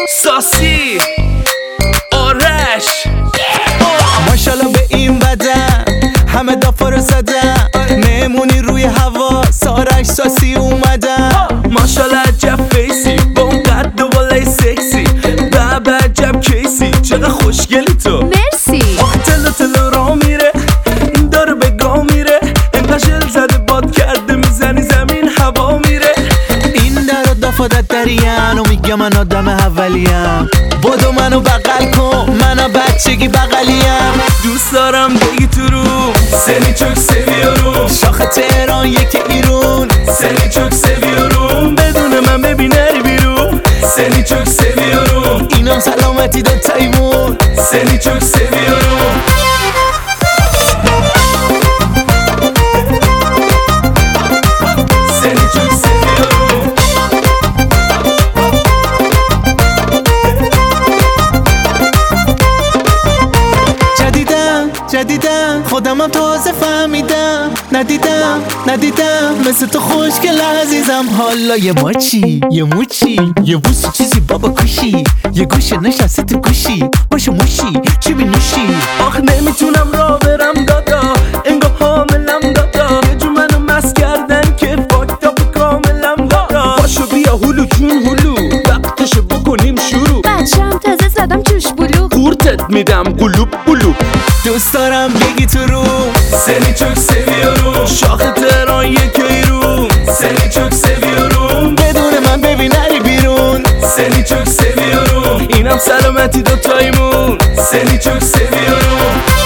ساسی آرش ماشالله به این بدن همه دافا رو زدن، مهمونی روی هوا سارش ساسی اومدن. ماشالله عجب فیسی با اون قد و بالای سکسی، بابا عجب کیسی چقدر خوشگلی تو. مرسی. آخه تلو را میره این داره به گاه میره، انقدر شل زده باد کرده میزنی زمین هوا میره. این در و دافادت درین و میگه من آدم اولیم، بدو منو بغل کن منو بچگی بغلیم. دوست دارم بگی تو رو سنی چوک سویارو، شاخ تهران یک ایرون سنی چوک سویارو، بدون من ببین نری بیرون سنی چوک سویارو، اینم سلامتی دو تایمون سنی چوک سویارو. جدیدم خودمم تازه فهمیدم، ندیدم مثل تو خوشگل عزیزم. حالا یه ماچی یه موچی یه بوسی چیزی بابا کشی، یه گوشه نشسته تو گوشی باشه موشی چی می نوشی. آخ نمیتونم را برم دادا انگار حاملم دادا، یه جو منو مست کردن که فاکتاپ کاملم دادا. باشو بیا هلو جون هلو وقتش بکنیم شروع، بچه‌ام تازه زدم جوش بلو، قورتت میدم قلوب قلوب. دوست دارم بگی تو رو سنی چوک سویارو، شاخ تهران یک ایرون سنی چوک سویارو، بدون من ببین نری بیرون سنی چوک سویارو، اینم سلامتی دو تایمون سنی چوک سویارو.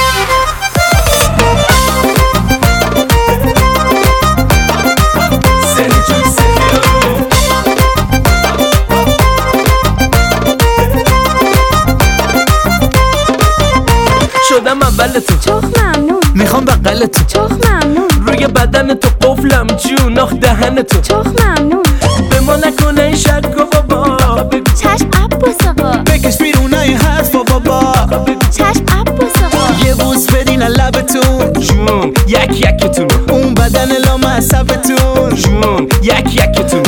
شدم اول تو چخ ممنون، میخوام بغل تو چخ ممنون، روی بدن تو قفلم جون آخ دهن تو چخ ممنون. به ما نکنه این شک و بابا، بگو چشم عباس آقا، بکش بیرون این حرفا بابا، چشم عباس آقا. یه بوس بدین لبتون جون یک یکتون، اون بدن لامصبتون جون یک یکتون.